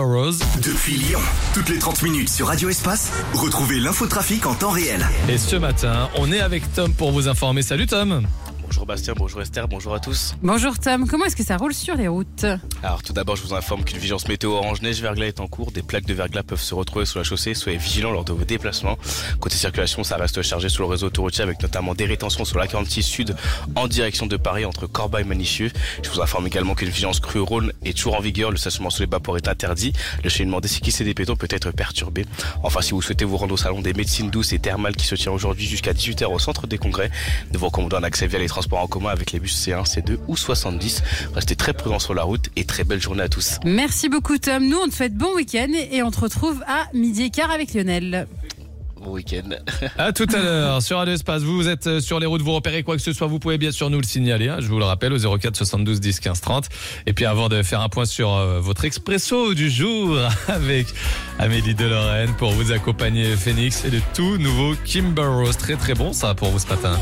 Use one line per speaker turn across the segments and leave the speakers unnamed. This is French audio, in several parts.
Rose.
Depuis Lyon, toutes les 30 minutes sur Radio Espace, retrouvez l'infotrafic en temps réel.
Et ce matin, on est avec Tom pour vous informer. Salut Tom.
Bonjour Bastien, bonjour Esther, bonjour à tous.
Bonjour Tom, comment est-ce que ça roule sur les routes ?
Alors tout d'abord je vous informe qu'une vigilance météo orange neige verglas est en cours. Des plaques de verglas peuvent se retrouver sur la chaussée, soyez vigilants lors de vos déplacements. Côté circulation, ça reste chargé sur le réseau autoroutier avec notamment des rétentions sur la 46 Sud en direction de Paris entre Corbeil et Manichieux. Je vous informe également qu'une vigilance crue Rhône est toujours en vigueur, le stationnement sous les bas-ports est interdit. Le cheminement des cyclistes et des piétons peut être perturbé. Enfin si vous souhaitez vous rendre au salon des médecines douces et thermales qui se tient aujourd'hui jusqu'à 18h au centre des congrès, nous vous recommandons un accès via les transports en commun avec les bus C1, C2 ou 70. Restez très prudents sur la route et très belle journée à tous.
Merci beaucoup Tom, nous on te souhaite bon week-end et on te retrouve à 12h15 avec Lionel.
Bon week-end.
À tout à l'heure sur Radio Espace. Vous êtes sur les routes, vous repérez quoi que ce soit, vous pouvez bien sûr nous le signaler. Je vous le rappelle au 04 72 10 15 30. Et puis avant de faire un point sur votre expresso du jour avec Amélie Delorraine pour vous accompagner Phoenix et le tout nouveau Kimber Rose. Très très bon ça pour vous ce matin.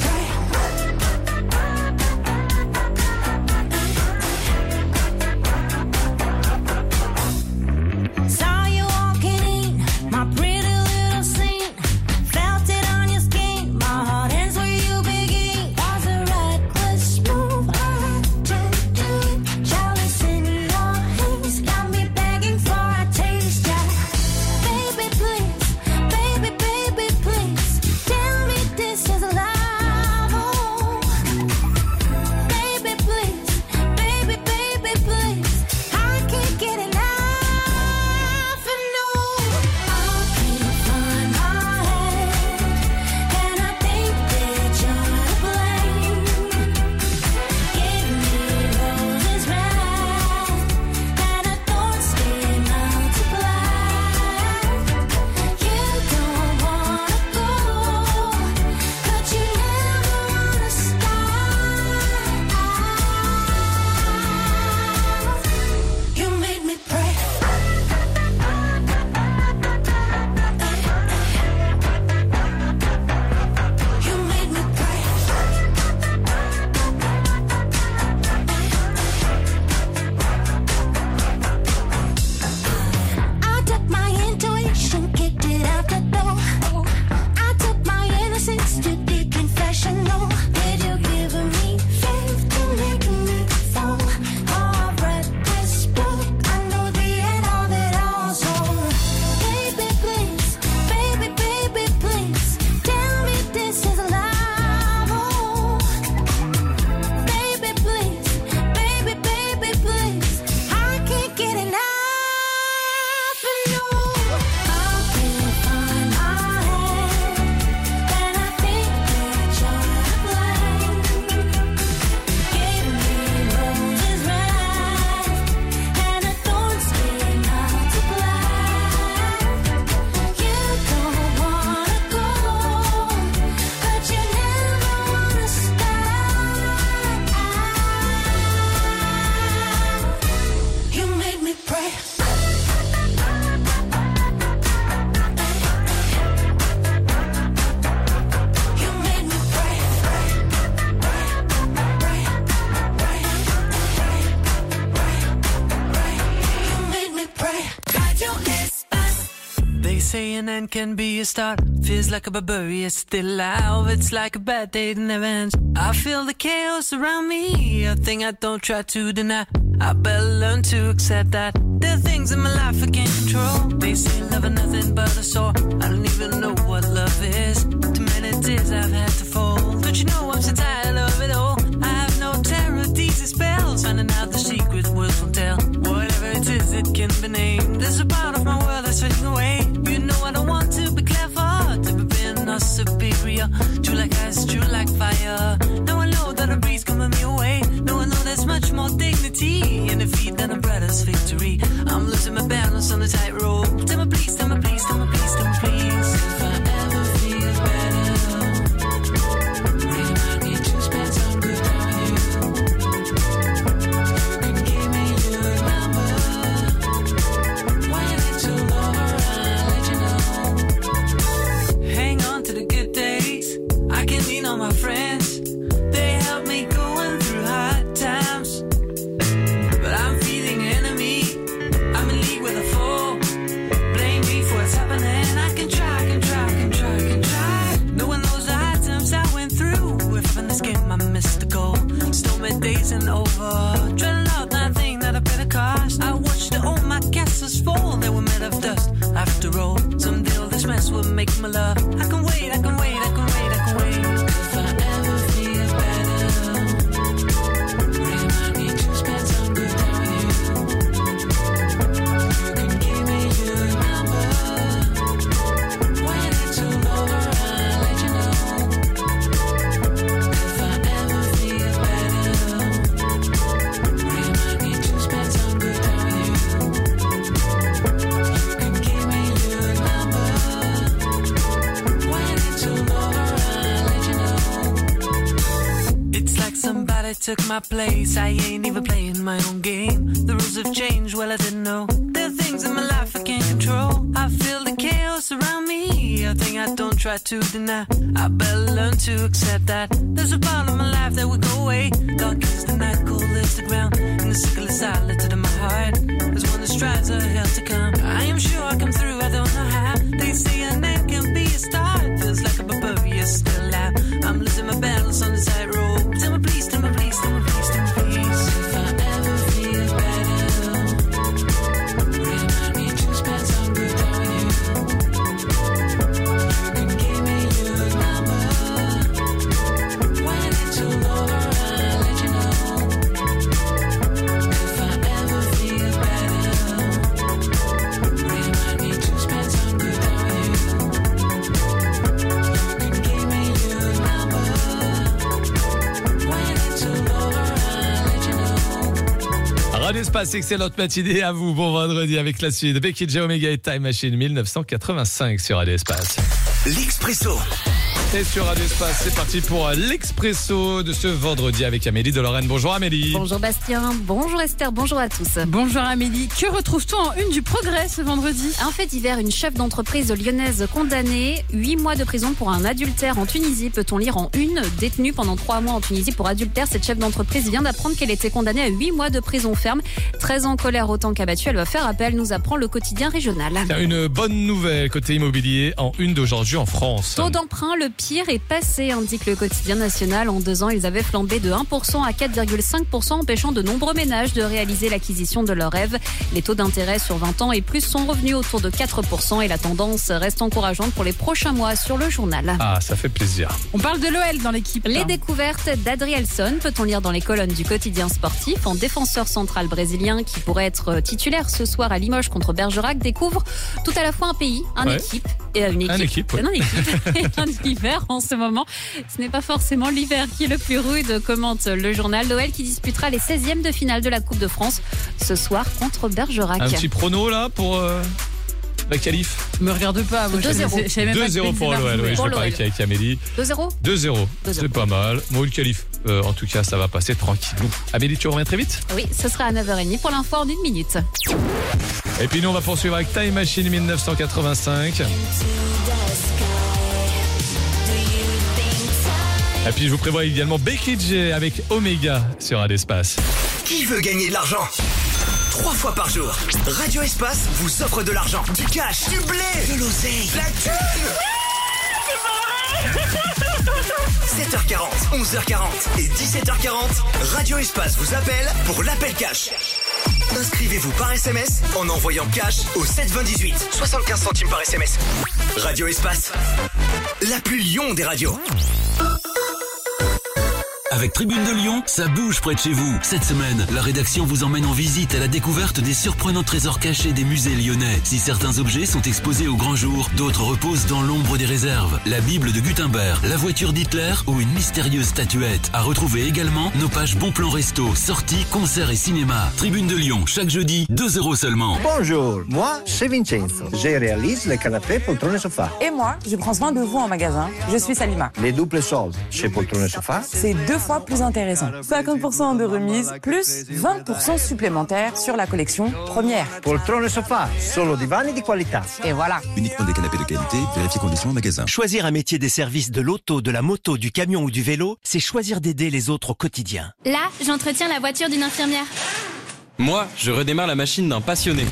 say an end can be a start. Feels like a barbarian still alive. It's like a bad day that never ends. I feel the chaos around me, a thing I don't try to deny. I better learn to accept that there are things in my life I can't control. They say love is nothing but a sore. I don't even know what love is. Too many tears I've had to fold. Don't you know I'm so tired of it all? I have no terror of these spells. Finding out the secret words won't tell. Whatever it is, it can be named. There's a part of my world that's fading away. You know I don't want to be clever, to be being or superior. True like ice, true like fire. Now I know that a breeze coming me away. Now I know there's much more dignity in defeat than a brother's victory. I'm losing my balance on the tightrope. Tell me please, tell me please, tell me please, tell me please. If I ever feel better, remind me to spend some good time with you. You can give me your number. When it's all over, I'll let you know. Hang on to the good days. I can lean on my friends. They help me going through hard times. But I'm feeling enemy. I'm in league with a took my place. I ain't even playing my own game. The rules have changed, well I didn't know. There are things in my life I can't control. I feel the chaos around me, a thing I don't try to deny. I better learn to accept that there's a part of my life that will go away. Dark is the night, cold is the ground, and the sickle is silent in my heart. There's one that strives a hell to come. I am sure I come through, I don't know how. They say a name can be a start. Feels like a barbarian still out. I'm losing my balance on the tightrope. Tell me please, tell me please, tell me please, tell me please. If I ever feel better, remind me to spend some good on you. You can give me your number. When it's all over, I'll let you know. If I ever feel better, remind me to spend some good on you. You can give me your number. When it's all over, I'll let you know.
Radio Espace, excellente matinée à vous. Bon vendredi avec la suite. Becky J, Omega et Time Machine 1985 sur Radio Espace.
L'Expresso.
Et sur Radio Espace, c'est parti pour l'Expresso de ce vendredi avec Amélie de Lorraine. Bonjour Amélie.
Bonjour Bastien, bonjour Esther, bonjour à tous.
Bonjour Amélie, que retrouve-t-on en une du Progrès ce vendredi?
Un fait divers, une chef d'entreprise lyonnaise condamnée, 8 mois de prison pour un adultère en Tunisie, peut-on lire en une. Détenue pendant 3 mois en Tunisie pour adultère, cette chef d'entreprise vient d'apprendre qu'elle était condamnée à 8 mois de prison ferme. Très en colère autant qu'abattue, elle va faire appel, nous apprend le quotidien régional.
Une bonne nouvelle côté immobilier en une d'aujourd'hui en France.
Taux d'emprunt, le pire est passé, indique le quotidien national. En 2 ans, ils avaient flambé de 1% à 4,5%, empêchant de nombreux ménages de réaliser l'acquisition de leur rêve. Les taux d'intérêt sur 20 ans et plus sont revenus autour de 4% et la tendance reste encourageante pour les prochains mois sur le journal.
Ah, ça fait plaisir.
On parle de l'OL dans l'équipe.
Les découvertes d'Adrielson, peut-on lire dans les colonnes du quotidien sportif. En défenseur central brésilien qui pourrait être titulaire ce soir à Limoges contre Bergerac, découvre tout à la fois un pays, une équipe et une équipe,
ouais.
non, équipe et un hiver en ce moment. Ce n'est pas forcément l'hiver qui est le plus rude, commente le journal. L'OL qui disputera les 16e de finale de la Coupe de France ce soir contre Bergerac.
Un petit prono là pour la qualif.
Me regarde pas, moi
2-0.
2-0 pour l'OL, oui, je vais parler avec Amélie.
2-0
2-0, c'est pas mal. Moi, le qualif, en tout cas, ça va passer tranquillou. Amélie, tu reviens très vite?
Oui, ce sera à 9h30 pour l'info en 1 minute.
Et puis nous, on va poursuivre avec Time Machine 1985. Et puis je vous prévois également Becky J avec Omega sur Radio Espace.
Qui veut gagner de l'argent? 3 fois par jour, Radio Espace vous offre de l'argent, du cash, du blé, de l'oseille, la thune. 7h40, 11h40 et 17h40, Radio Espace vous appelle pour l'appel cash. Inscrivez-vous par SMS en envoyant cash au 72018, 75 centimes par SMS. Radio Espace, la plus Lyon des radios.
Avec Tribune de Lyon, ça bouge près de chez vous. Cette semaine, la rédaction vous emmène en visite à la découverte des surprenants trésors cachés des musées lyonnais. Si certains objets sont exposés au grand jour, d'autres reposent dans l'ombre des réserves. La Bible de Gutenberg, la voiture d'Hitler ou une mystérieuse statuette. À retrouver également nos pages Bon Plan Resto, sorties, concerts et cinéma. Tribune de Lyon, chaque jeudi, 2 € seulement.
Bonjour, moi c'est Vincenzo. Je réalise les canapés, poltrone et sofa.
Et moi, je prends soin de vous en magasin. Je suis Salima.
Les doubles soldes chez poltrone et sofa.
C'est 2 fois plus intéressant. 50% de remise, plus 20% supplémentaires sur la collection première.
Poltrone et sofa, solo divani di qualità.
Et voilà.
Uniquement des canapés de qualité, vérifiez conditions en magasin.
Choisir un métier des services de l'auto, de la moto, du camion ou du vélo, c'est choisir d'aider les autres au quotidien.
Là, j'entretiens la voiture d'une infirmière.
Moi, je redémarre la machine d'un passionné.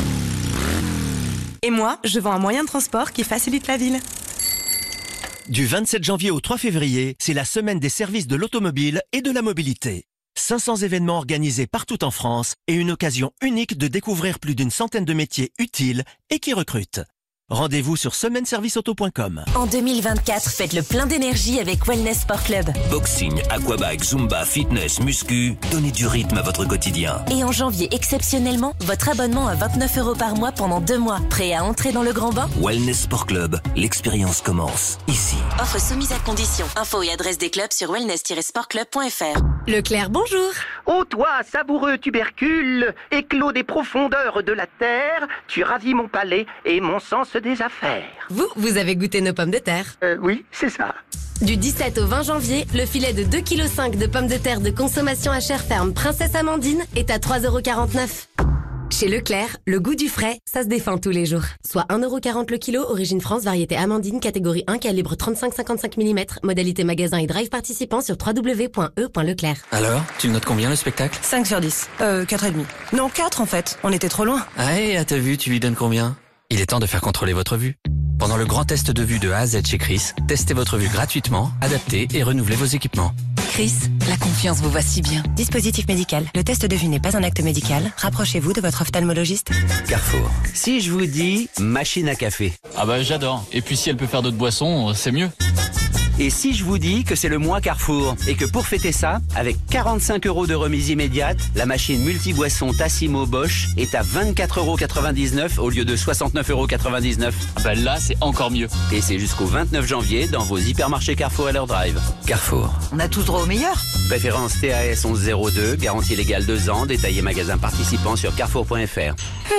Et moi, je vends un moyen de transport qui facilite la ville.
Du 27 janvier au 3 février, c'est la semaine des services de l'automobile et de la mobilité. 500 événements organisés partout en France et une occasion unique de découvrir plus d'une centaine de métiers utiles et qui recrutent. Rendez-vous sur semaineserviceauto.com.
En 2024, faites le plein d'énergie avec Wellness Sport Club.
Boxing, aquabike, zumba, fitness, muscu, donnez du rythme à votre quotidien.
Et en janvier, exceptionnellement, votre abonnement à 29 € par mois pendant 2 mois. Prêt à entrer dans le grand bain?
Wellness Sport Club, l'expérience commence ici.
Offre soumise à condition. Info et adresse des clubs sur wellness-sportclub.fr.
Leclerc, bonjour.
Ô toi, savoureux tubercule, éclos des profondeurs de la terre, tu ravis mon palais et mon sens des affaires.
Vous avez goûté nos pommes de terre?
Oui, c'est ça.
Du 17 au 20 janvier, le filet de 2,5 kg de pommes de terre de consommation à chair ferme Princesse Amandine est à 3,49 €. Chez Leclerc, le goût du frais, ça se défend tous les jours. Soit 1,40 € le kilo, origine France, variété Amandine, catégorie 1, calibre 35-55 mm, modalité magasin et drive participant sur www.e.leclerc.
Alors, tu le notes combien le spectacle ?
5 sur 10. 4,5. Non, 4 en fait. On était trop loin.
Ah, et à ta vue, tu lui donnes combien ? Il est temps de faire contrôler votre vue. Pendant le grand test de vue de A à Z chez Chris, testez votre vue gratuitement, adaptez et renouvelez vos équipements.
Chris, la confiance vous va si bien.
Dispositif médical. Le test de vue n'est pas un acte médical. Rapprochez-vous de votre ophtalmologiste.
Carrefour. Si je vous dis machine à café.
Ah bah j'adore. Et puis si elle peut faire d'autres boissons, c'est mieux.
Et si je vous dis que c'est le mois Carrefour et que pour fêter ça, avec 45 € de remise immédiate, la machine multi-boisson Tassimo Bosch est à 24,99 € au lieu de 69,99 €.
Ah bah là, c'est encore mieux.
Et c'est jusqu'au 29 janvier dans vos hypermarchés Carrefour à leur drive. Carrefour.
On a tous droit au meilleur.
Préférence TAS 1102, garantie légale 2 ans, détaillé magasin participant sur carrefour.fr.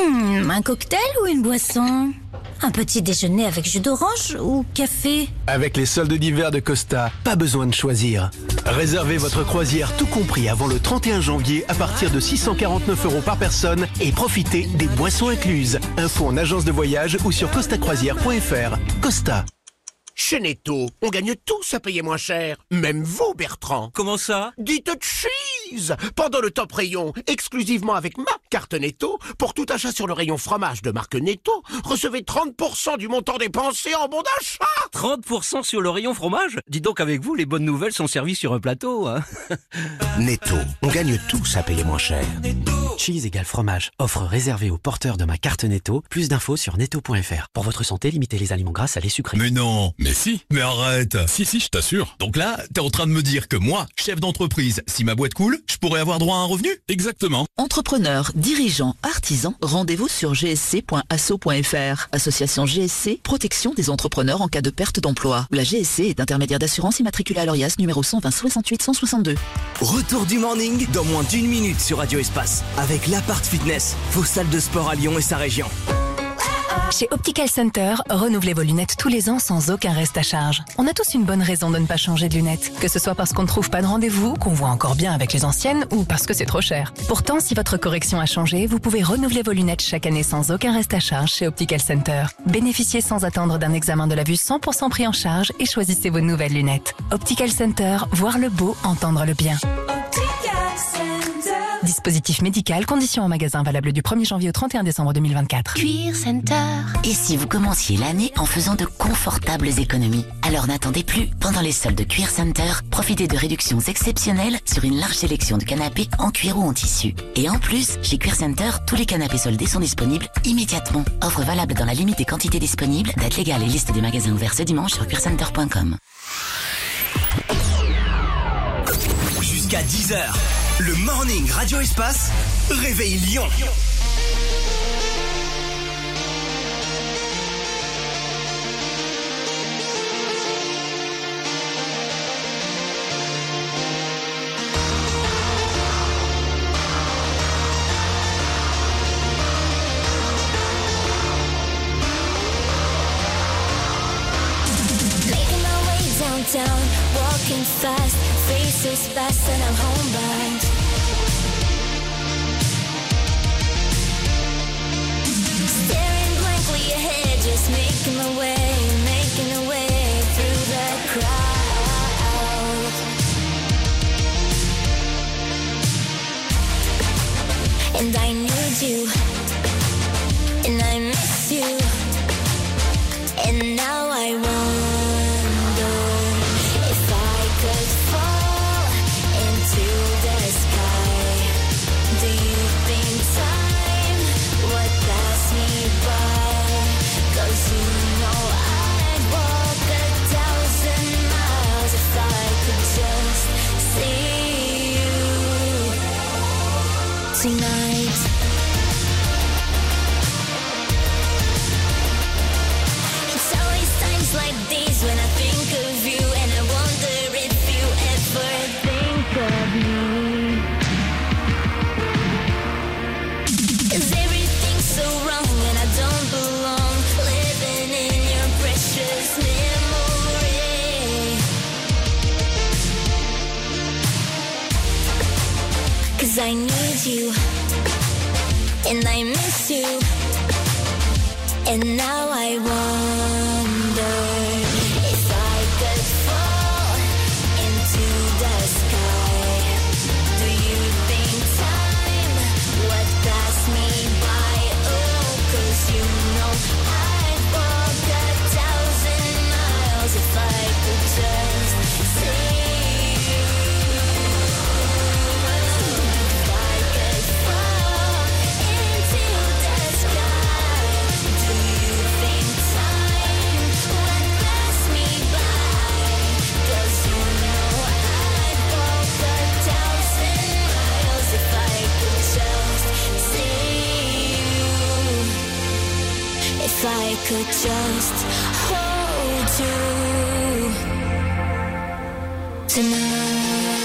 Un cocktail ou une boisson ? Un petit déjeuner avec jus d'orange ou café ?
Avec les soldes d'hiver de Costa, pas besoin de choisir. Réservez votre croisière tout compris avant le 31 janvier à partir de 649 € par personne et profitez des boissons incluses. Info en agence de voyage ou sur costacroisière.fr. Costa.
Chez Netto, on gagne tous à payer moins cher. Même vous, Bertrand.
Comment ça ?
Dites cheese. Pendant le top rayon, exclusivement avec ma carte Netto, pour tout achat sur le rayon fromage de marque Netto, recevez 30% du montant dépensé en bon d'achat.
30% sur le rayon fromage ? Dis donc, avec vous, les bonnes nouvelles sont servies sur un plateau. Hein.
Netto, on gagne tous à payer moins cher.
Cheese égale fromage. Offre réservée aux porteurs de ma carte Netto. Plus d'infos sur netto.fr. Pour votre santé, limitez les aliments gras, salés, sucrés.
Mais non, mais si, mais arrête. Si, je t'assure. Donc là, t'es en train de me dire que moi, chef d'entreprise, si ma boîte coule, je pourrais avoir droit à un revenu ? Exactement.
Entrepreneurs, dirigeants, artisans, rendez-vous sur gsc.asso.fr. Association GSC, protection des entrepreneurs en cas de perte d'emploi. La GSC est intermédiaire d'assurance immatriculée à l'ORIAS numéro 120 68 162.
Retour du morning dans moins d'1 minute sur Radio Espace. Avec l'Appart Fitness, vos salles de sport à Lyon et sa région.
Chez Optical Center, renouvelez vos lunettes tous les ans sans aucun reste à charge. On a tous une bonne raison de ne pas changer de lunettes. Que ce soit parce qu'on ne trouve pas de rendez-vous, qu'on voit encore bien avec les anciennes ou parce que c'est trop cher. Pourtant, si votre correction a changé, vous pouvez renouveler vos lunettes chaque année sans aucun reste à charge chez Optical Center. Bénéficiez sans attendre d'un examen de la vue 100% pris en charge et choisissez vos nouvelles lunettes. Optical Center, voir le beau, entendre le bien. Dispositif médical, conditions en magasin valables du 1er janvier au 31 décembre 2024.
Cuir Center.
Et si vous commenciez l'année en faisant de confortables économies ? Alors n'attendez plus. Pendant les soldes de Cuir Center, profitez de réductions exceptionnelles sur une large sélection de canapés en cuir ou en tissu. Et en plus, chez Cuir Center, tous les canapés soldés sont disponibles immédiatement. Offre valable dans la limite des quantités disponibles. Date légale et liste des magasins ouverts ce dimanche sur cuircenter.com.
Jusqu'à 10h, le morning Radio Espace réveille Lyon.
Down, walking fast, faces fast and I'm homebound. Staring blankly ahead, just making my way through the crowd. And I need you, and I miss you, and now I won't. Could fall into the sky. want you, and I miss you, and now I wonder if I could fall into the sky. Do you think time would pass me by? Oh, 'cause you know I'd walk 1,000 miles if I could just see you. If I could fall into the sky, do you think time would pass me by? 'Cause you know I'd walk 1,000 miles if I could just see you. If I could just hold you tonight.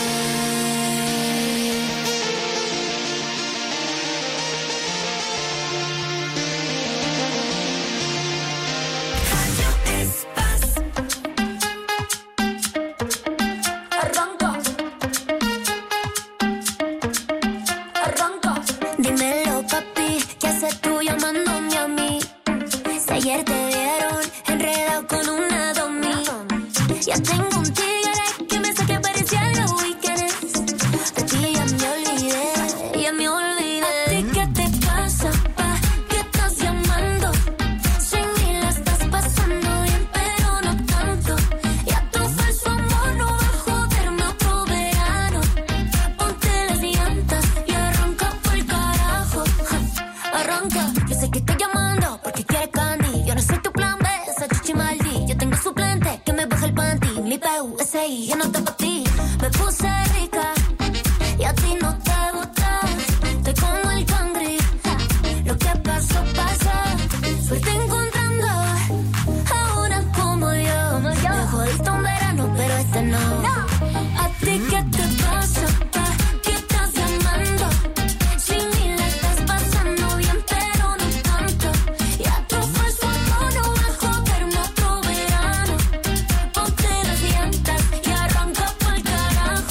Dímelo, papi, ¿qué haces tú llamándome a mí? Si ayer te vieron enredado con una domi. Ya tengo un tigre que me saque parecía los weekends. De ti ya me olvidé, ya me olvidé. ¿A ti qué te pasa, pa? ¿Qué estás llamando? Sin mí la estás pasando bien, pero no tanto. Ya tu falso amor no va a joderme otro verano. Ponte las llantas y arranca por carajo. Arranca, yo sé que estoy llamando porque quieres candy. Yo no soy tu plan B, esa chichi maldi. Yo tengo suplente que me baja el panty. Mi PUSI, yo no te pa' ti. Me puse rica y a ti no te gusta. Estoy como el cangri. Lo que pasó, pasó. Suerte encontrando a una como yo. Me jodiste un verano, pero este no. ¿A ti qué te pasa, pa? ¿Qué estás llamando? Sin mí la estás pasando bien, pero no tanto. Ya tu falso amor no va a joderme otro verano. Ponte las llantas y arranca pa'l carajo.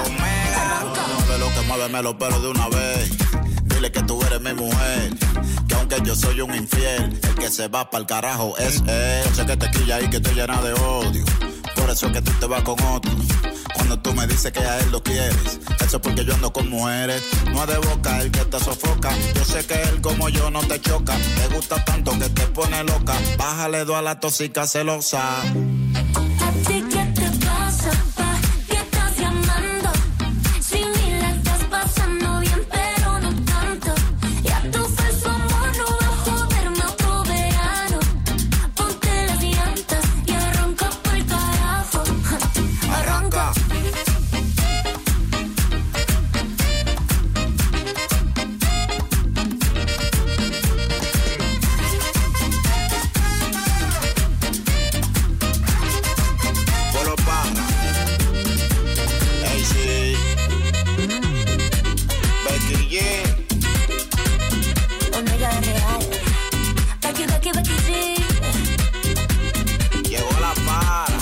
De lo que muéveme los pelos de una vez. Dile que tú eres mi mujer. Que aunque yo soy un infiel, el que se va pa'l carajo es él. Sé que te quilla y que te llena de odio. Por eso es que tú te vas con otro. Cuando tú me dices que a él lo quieres, eso es porque yo ando con mujeres. No es de boca el que te sofoca. Yo sé que él como yo no te choca. Te gusta tanto que te pone loca. Bájale 2 a la tóxica celosa.
¿A ti qué te pasa, pa? ¿Qué estás llamando? Sin mí la estás pasando bien, pero no tanto. Ya tu falso amor no va a joderme otro verano. Ponte las llantas y arranca pa'l carajo. Arranca.
Polo Pana. Hey, sí. Becky G.
Omega real. Becky, Becky, Becky, sí.
Llegó la para.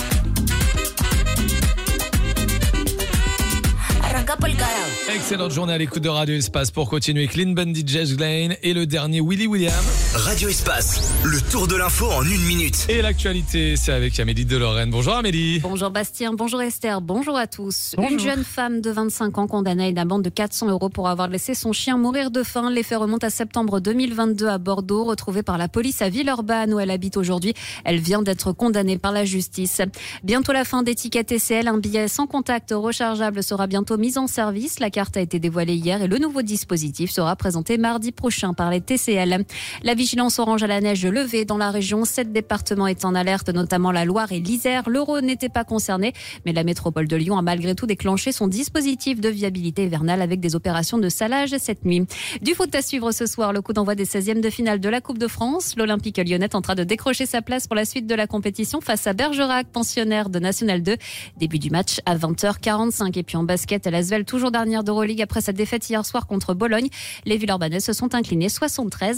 Arranca pa'l carajo.
Excellente journée à l'écoute de Radio Espace pour continuer. Clean Bandit, Jess Glynne et le dernier Willy William.
Radio Espace, le tour de l'info en 1 minute.
Et l'actualité, c'est avec Amélie de Lorraine. Bonjour Amélie.
Bonjour Bastien, bonjour Esther, bonjour à tous.
Bonjour.
Une jeune femme de 25 ans condamnée à une amende de 400 € pour avoir laissé son chien mourir de faim. Les faits remontent à septembre 2022 à Bordeaux, retrouvée par la police à Villeurbanne où elle habite aujourd'hui. Elle vient d'être condamnée par la justice. Bientôt la fin des tickets TCL, un billet sans contact rechargeable sera bientôt mis en service. La carte a été dévoilée hier et le nouveau dispositif sera présenté mardi prochain par les TCL. La vigilance orange à la neige levée dans la région. 7 départements est en alerte, notamment la Loire et l'Isère. Le Rhône n'était pas concerné, mais la métropole de Lyon a malgré tout déclenché son dispositif de viabilité hivernale avec des opérations de salage cette nuit. Du foot à suivre ce soir, le coup d'envoi des 16e de finale de la Coupe de France. L'Olympique lyonnais tentera de décrocher sa place pour la suite de la compétition face à Bergerac, pensionnaire de National 2. Début du match à 20h45. Et puis en basket, l'Asvel toujours dernière d'Euroleague après sa défaite hier soir contre Bologne. Les Villeurbanais se sont inclinés 73